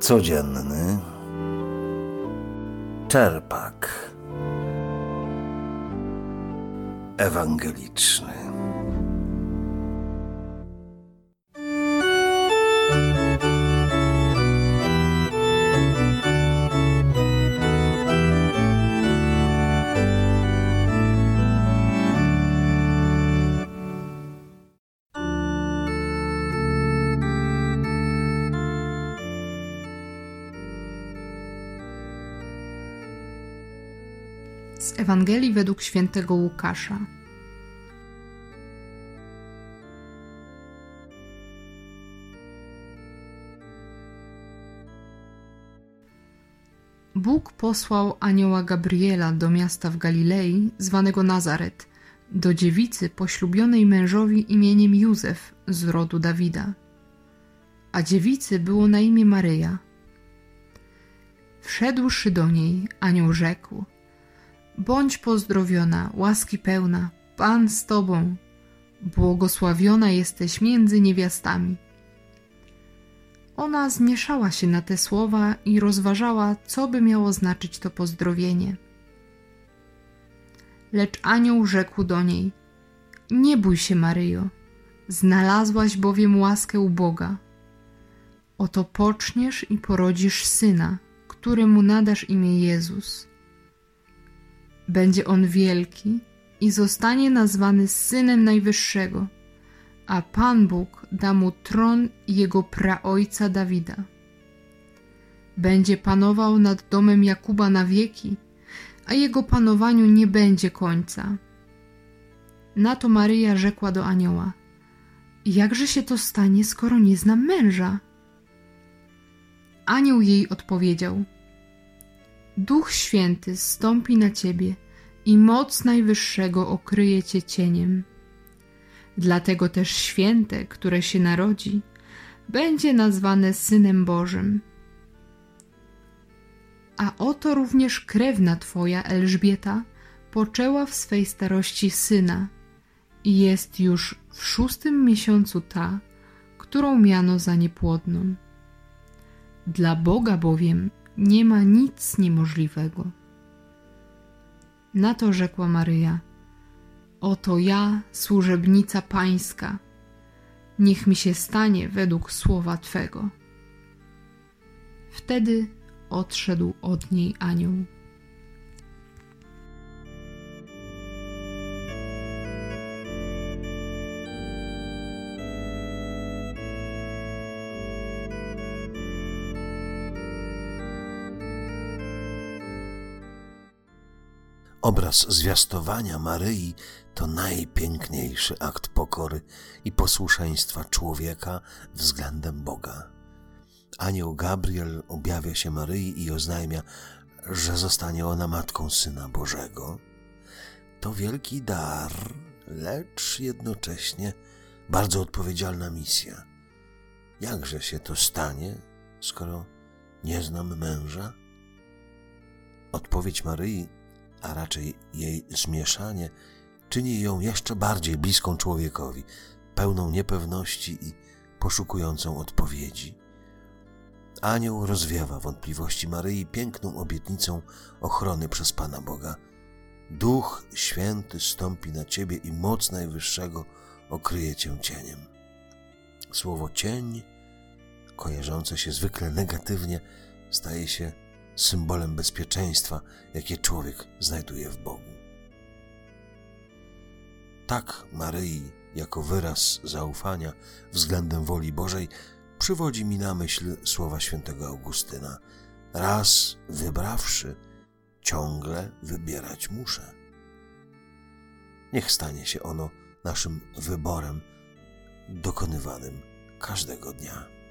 Codzienny czerpak ewangeliczny. Z Ewangelii według świętego Łukasza. Bóg posłał anioła Gabriela do miasta w Galilei, zwanego Nazaret, do dziewicy poślubionej mężowi imieniem Józef z rodu Dawida. A dziewicy było na imię Maryja. Wszedłszy do niej, anioł rzekł: Bądź pozdrowiona, łaski pełna, Pan z Tobą, błogosławiona jesteś między niewiastami. Ona zmieszała się na te słowa i rozważała, co by miało znaczyć to pozdrowienie. Lecz anioł rzekł do niej: Nie bój się, Maryjo, znalazłaś bowiem łaskę u Boga. Oto poczniesz i porodzisz syna, któremu nadasz imię Jezus. Będzie on wielki i zostanie nazwany Synem Najwyższego, a Pan Bóg da mu tron jego praojca Dawida. Będzie panował nad domem Jakuba na wieki, a jego panowaniu nie będzie końca. Na to Maryja rzekła do anioła: Jakże się to stanie, skoro nie znam męża? Anioł jej odpowiedział: Duch Święty zstąpi na ciebie i moc Najwyższego okryje cię cieniem. Dlatego też święte, które się narodzi, będzie nazwane Synem Bożym. A oto również krewna twoja Elżbieta poczęła w swej starości syna i jest już w 6. miesiącu ta, którą miano za niepłodną. Dla Boga bowiem nie ma nic niemożliwego. Na to rzekła Maryja: Oto ja, służebnica Pańska, niech mi się stanie według słowa Twego. Wtedy odszedł od niej anioł. Obraz zwiastowania Maryi to najpiękniejszy akt pokory i posłuszeństwa człowieka względem Boga. Anioł Gabriel objawia się Maryi i oznajmia, że zostanie ona matką Syna Bożego. To wielki dar, lecz jednocześnie bardzo odpowiedzialna misja. Jakże się to stanie, skoro nie znam męża? Odpowiedź Maryi, a raczej jej zmieszanie, czyni ją jeszcze bardziej bliską człowiekowi, pełną niepewności i poszukującą odpowiedzi. Anioł rozwiewa wątpliwości Maryi piękną obietnicą ochrony przez Pana Boga. Duch Święty stąpi na ciebie i moc Najwyższego okryje cię cieniem. Słowo cień, kojarzące się zwykle negatywnie, staje się symbolem bezpieczeństwa, jakie człowiek znajduje w Bogu. Tak Maryi, jako wyraz zaufania względem woli Bożej, przywodzi mi na myśl słowa świętego Augustyna: raz wybrawszy, ciągle wybierać muszę. Niech stanie się ono naszym wyborem dokonywanym każdego dnia.